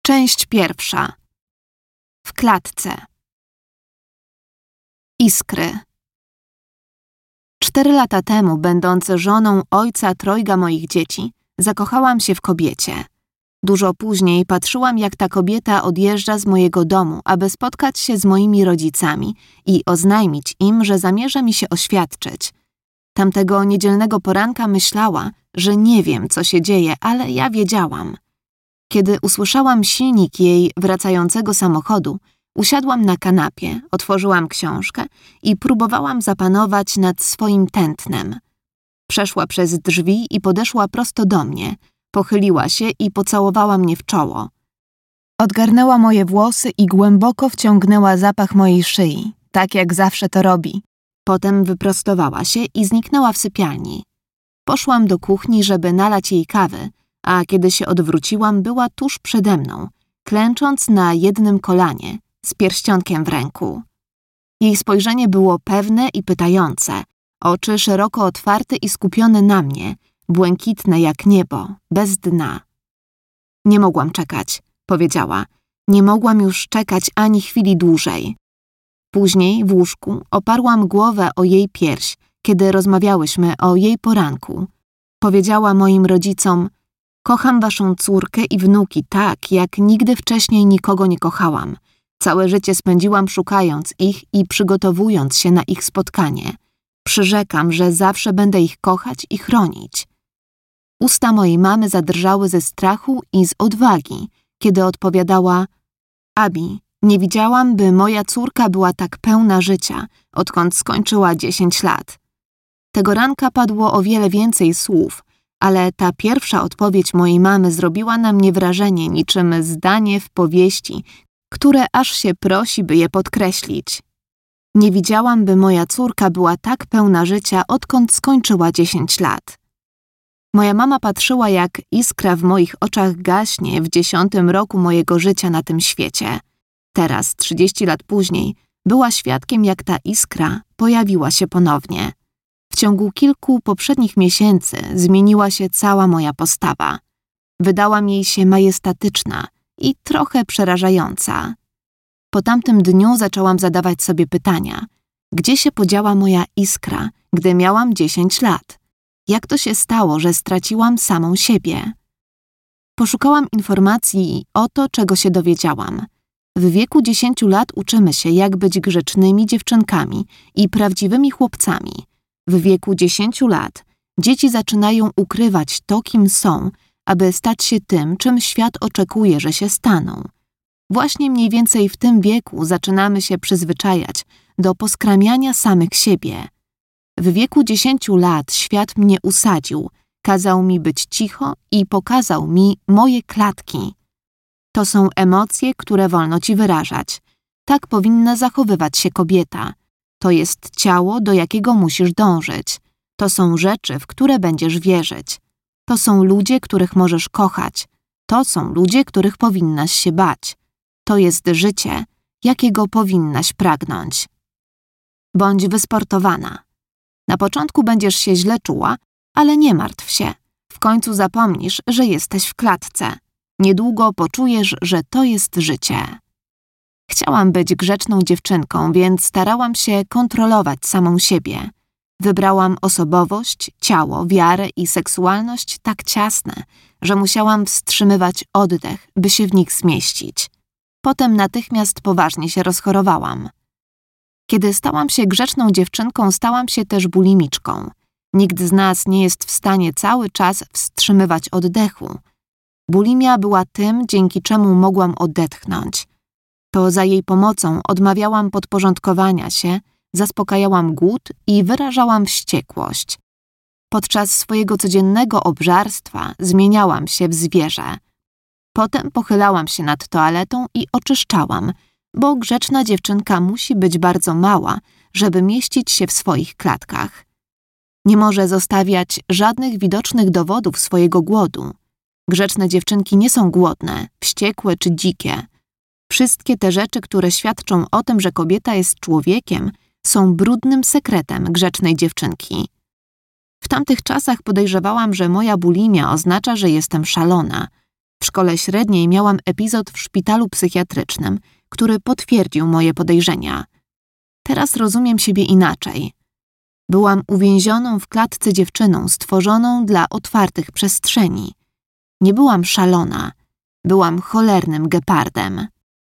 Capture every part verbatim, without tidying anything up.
Część pierwsza. W klatce. Iskry. Cztery lata temu, będąc żoną ojca trojga moich dzieci, zakochałam się w kobiecie. Dużo później patrzyłam, jak ta kobieta odjeżdża z mojego domu, aby spotkać się z moimi rodzicami i oznajmić im, że zamierza mi się oświadczyć. Tamtego niedzielnego poranka myślała, że nie wiem, co się dzieje, ale ja wiedziałam. Kiedy usłyszałam silnik jej wracającego samochodu, usiadłam na kanapie, otworzyłam książkę i próbowałam zapanować nad swoim tętnem. Przeszła przez drzwi i podeszła prosto do mnie, pochyliła się i pocałowała mnie w czoło. Odgarnęła moje włosy i głęboko wciągnęła zapach mojej szyi, tak jak zawsze to robi. Potem wyprostowała się i zniknęła w sypialni. Poszłam do kuchni, żeby nalać jej kawy, a kiedy się odwróciłam, była tuż przede mną, klęcząc na jednym kolanie, z pierścionkiem w ręku. Jej spojrzenie było pewne i pytające, oczy szeroko otwarte i skupione na mnie, błękitne jak niebo, bez dna. Nie mogłam czekać, powiedziała. Nie mogłam już czekać ani chwili dłużej. Później w łóżku oparłam głowę o jej pierś, kiedy rozmawiałyśmy o jej poranku. Powiedziała moim rodzicom: kocham waszą córkę i wnuki tak, jak nigdy wcześniej nikogo nie kochałam. Całe życie spędziłam szukając ich i przygotowując się na ich spotkanie. Przyrzekam, że zawsze będę ich kochać i chronić. Usta mojej mamy zadrżały ze strachu i z odwagi, kiedy odpowiadała: Abi, nie widziałam, by moja córka była tak pełna życia, odkąd skończyła dziesięć lat. Tego ranka padło o wiele więcej słów, ale ta pierwsza odpowiedź mojej mamy zrobiła na mnie wrażenie niczym zdanie w powieści, które aż się prosi, by je podkreślić. Nie widziałam, by moja córka była tak pełna życia, odkąd skończyła dziesięć lat. Moja mama patrzyła, jak iskra w moich oczach gaśnie w dziesiątym roku mojego życia na tym świecie. Teraz, trzydzieści lat później, była świadkiem, jak ta iskra pojawiła się ponownie. W ciągu kilku poprzednich miesięcy zmieniła się cała moja postawa. Wydała mi się majestatyczna i trochę przerażająca. Po tamtym dniu zaczęłam zadawać sobie pytania. Gdzie się podziała moja iskra, gdy miałam dziesięć lat? Jak to się stało, że straciłam samą siebie? Poszukałam informacji i oto, czego się dowiedziałam. W wieku dziesięciu lat uczymy się, jak być grzecznymi dziewczynkami i prawdziwymi chłopcami. W wieku dziesięciu lat dzieci zaczynają ukrywać to, kim są, aby stać się tym, czym świat oczekuje, że się staną. Właśnie mniej więcej w tym wieku zaczynamy się przyzwyczajać do poskramiania samych siebie. W wieku dziesięciu lat świat mnie usadził, kazał mi być cicho i pokazał mi moje klatki. To są emocje, które wolno ci wyrażać. Tak powinna zachowywać się kobieta. To jest ciało, do jakiego musisz dążyć. To są rzeczy, w które będziesz wierzyć. To są ludzie, których możesz kochać. To są ludzie, których powinnaś się bać. To jest życie, jakiego powinnaś pragnąć. Bądź wysportowana. Na początku będziesz się źle czuła, ale nie martw się. W końcu zapomnisz, że jesteś w klatce. Niedługo poczujesz, że to jest życie. Chciałam być grzeczną dziewczynką, więc starałam się kontrolować samą siebie. Wybrałam osobowość, ciało, wiarę i seksualność tak ciasne, że musiałam wstrzymywać oddech, by się w nich zmieścić. Potem natychmiast poważnie się rozchorowałam. Kiedy stałam się grzeczną dziewczynką, stałam się też bulimiczką. Nikt z nas nie jest w stanie cały czas wstrzymywać oddechu. Bulimia była tym, dzięki czemu mogłam odetchnąć. To za jej pomocą odmawiałam podporządkowania się, zaspokajałam głód i wyrażałam wściekłość. Podczas swojego codziennego obżarstwa zmieniałam się w zwierzę. Potem pochylałam się nad toaletą i oczyszczałam, bo grzeczna dziewczynka musi być bardzo mała, żeby mieścić się w swoich klatkach. Nie może zostawiać żadnych widocznych dowodów swojego głodu. Grzeczne dziewczynki nie są głodne, wściekłe czy dzikie. Wszystkie te rzeczy, które świadczą o tym, że kobieta jest człowiekiem, są brudnym sekretem grzecznej dziewczynki. W tamtych czasach podejrzewałam, że moja bulimia oznacza, że jestem szalona. W szkole średniej miałam epizod w szpitalu psychiatrycznym, który potwierdził moje podejrzenia. Teraz rozumiem siebie inaczej. Byłam uwięzioną w klatce dziewczyną stworzoną dla otwartych przestrzeni. Nie byłam szalona. Byłam cholernym gepardem.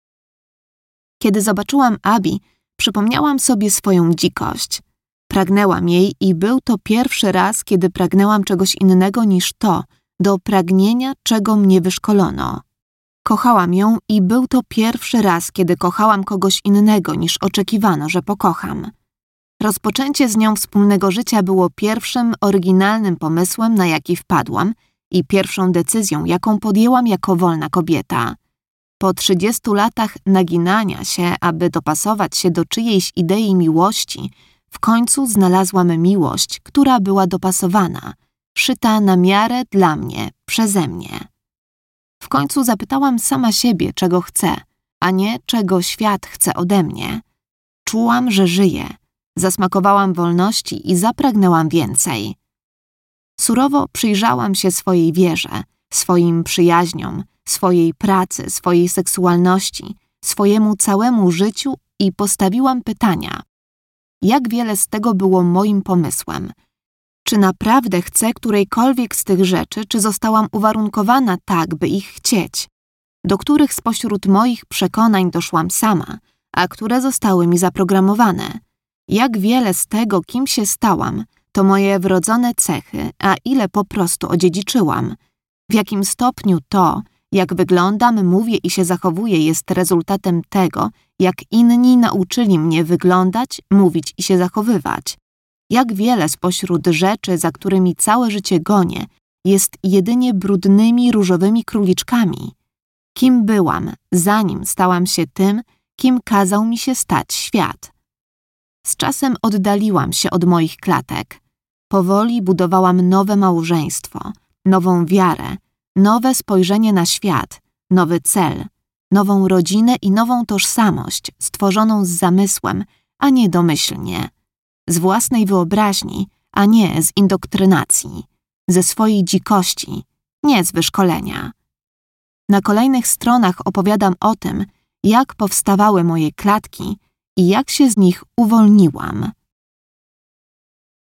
Kiedy zobaczyłam Abby, przypomniałam sobie swoją dzikość. Pragnęłam jej i był to pierwszy raz, kiedy pragnęłam czegoś innego niż to, do pragnienia, czego mnie wyszkolono. Kochałam ją i był to pierwszy raz, kiedy kochałam kogoś innego niż oczekiwano, że pokocham. Rozpoczęcie z nią wspólnego życia było pierwszym, oryginalnym pomysłem, na jaki wpadłam i pierwszą decyzją, jaką podjęłam jako wolna kobieta. Po trzydziestu latach naginania się, aby dopasować się do czyjejś idei miłości, w końcu znalazłam miłość, która była dopasowana, szyta na miarę dla mnie, przeze mnie. W końcu zapytałam sama siebie, czego chcę, a nie czego świat chce ode mnie. Czułam, że żyję. Zasmakowałam wolności i zapragnęłam więcej. Surowo przyjrzałam się swojej wierze, swoim przyjaźniom, swojej pracy, swojej seksualności, swojemu całemu życiu i postawiłam pytania. Jak wiele z tego było moim pomysłem? Czy naprawdę chcę którejkolwiek z tych rzeczy, czy zostałam uwarunkowana tak, by ich chcieć? Do których spośród moich przekonań doszłam sama, a które zostały mi zaprogramowane? Jak wiele z tego, kim się stałam, to moje wrodzone cechy, a ile po prostu odziedziczyłam? W jakim stopniu to, jak wyglądam, mówię i się zachowuję, jest rezultatem tego, jak inni nauczyli mnie wyglądać, mówić i się zachowywać? Jak wiele spośród rzeczy, za którymi całe życie gonię, jest jedynie brudnymi, różowymi króliczkami? Kim byłam, zanim stałam się tym, kim kazał mi się stać świat? Z czasem oddaliłam się od moich klatek. Powoli budowałam nowe małżeństwo, nową wiarę, nowe spojrzenie na świat, nowy cel, nową rodzinę i nową tożsamość stworzoną z zamysłem, a nie domyślnie. Z własnej wyobraźni, a nie z indoktrynacji. Ze swojej dzikości, nie z wyszkolenia. Na kolejnych stronach opowiadam o tym, jak powstawały moje klatki i jak się z nich uwolniłam.